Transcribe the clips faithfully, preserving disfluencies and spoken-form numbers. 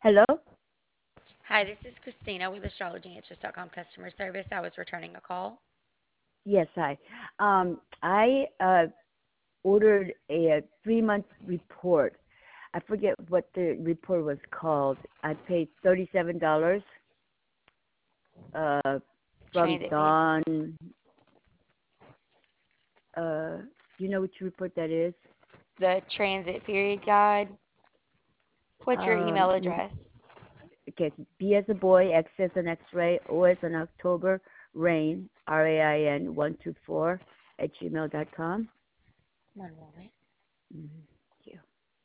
Hello? Hi, this is Christina with astrology answers dot com customer service. I was returning a call. Yes, hi. Um, I uh, ordered a, a three month report. I forget what the report was called. I paid thirty-seven dollars uh, from Transit period. Dawn. Uh, do you know which report that is? The transit period guide. What's your Um, email mm, address? okay, it's B as a boy, X as an X-ray, O as an October, Rain, R A I N one two four at gmail dot com. One moment. Mm-hmm. Thank you.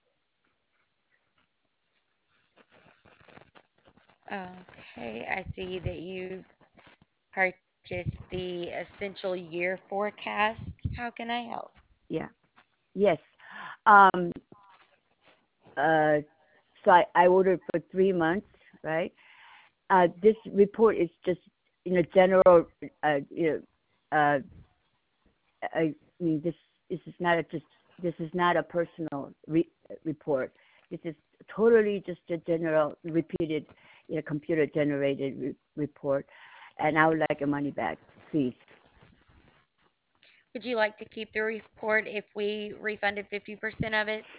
Okay, I see that you purchased the essential year forecast. How can I help? Yeah. Yes. Um, uh, so I, I ordered for three months, right? Uh, this report is just, you know, general, uh, you know, uh, I mean, this this is not a just this is not a personal re- report. This is totally just a general, repeated, you know, computer generated re- report, and I would like a money back, please. Would you like to keep the report if we refunded fifty percent of it?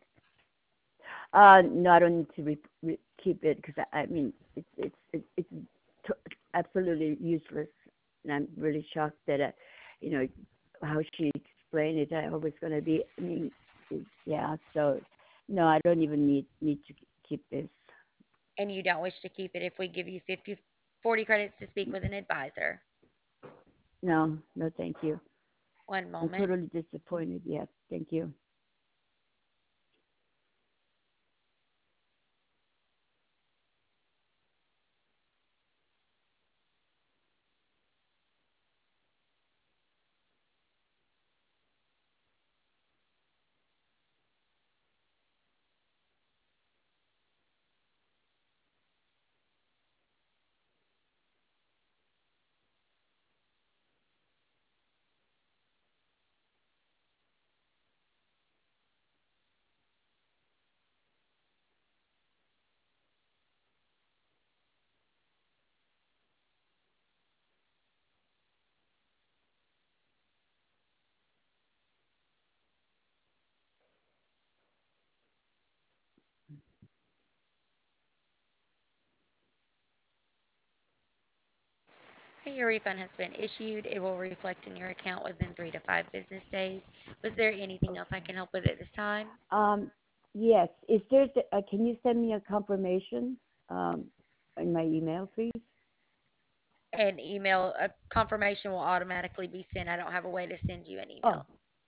Uh, no, I don't need to re- re- keep it because I, I mean it's it's it's, it's t- absolutely useless, and I'm really shocked that uh, you know how she explained it. I was going to be. I mean, it, yeah. So no, I don't even need need to keep this. And you don't wish to keep it if we give you fifty, forty credits to speak with an advisor? No, no, thank you. One I'm moment. totally disappointed. Yeah, thank you. Your refund has been issued. It will reflect in your account within three to five business days. Was there anything else I Okay. can help with at this time? Um, yes. Is there? Uh, can you send me a confirmation um, in my email, please? An email, a confirmation will automatically be sent. I don't have a way to send you an Oh, email.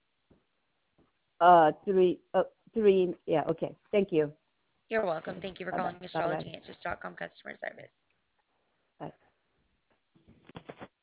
uh, three, uh, three. Yeah. Okay. Thank you. You're welcome. Okay. Thank you for Bye bye. calling Bye bye. astrology answers dot com customer service. Bye.